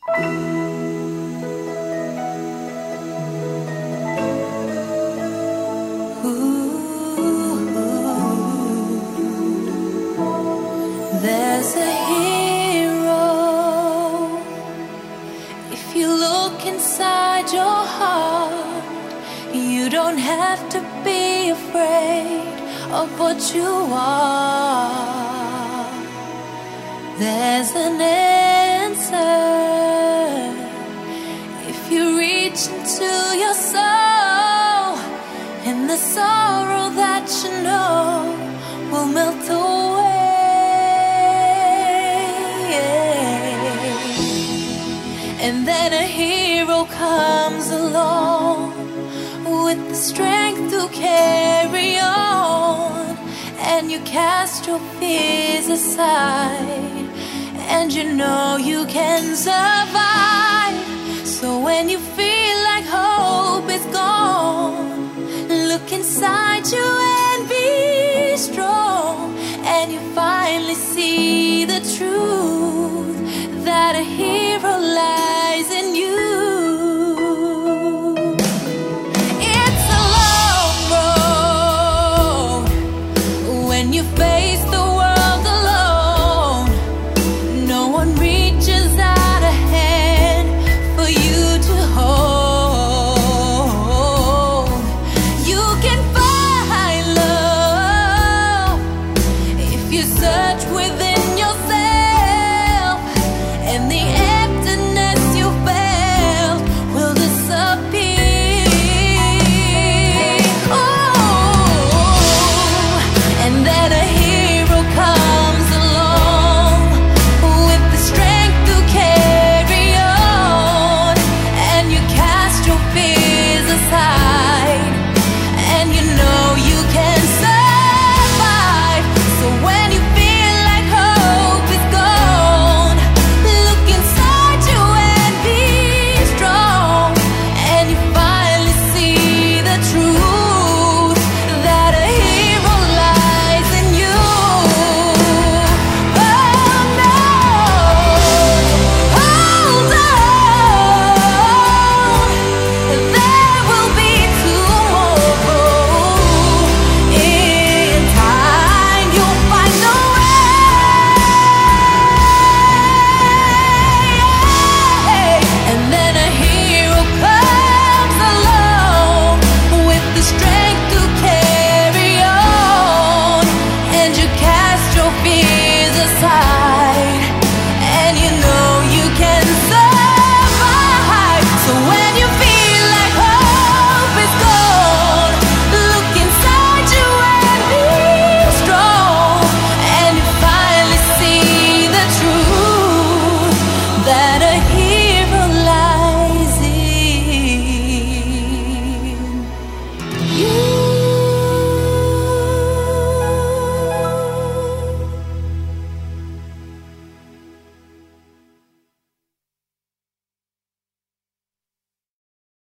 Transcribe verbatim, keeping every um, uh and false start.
There's a hero. If you look inside your heart, you don't have to be afraid of what you are. There's an answer. If you reach into your soul, and the sorrow that you know will melt away. And then a hero comes along with the strength to carry on, and you cast your fears aside, and you know you can survive. So when you feel like hope is gone, look inside you and be strong, and you finally see the truth that a hero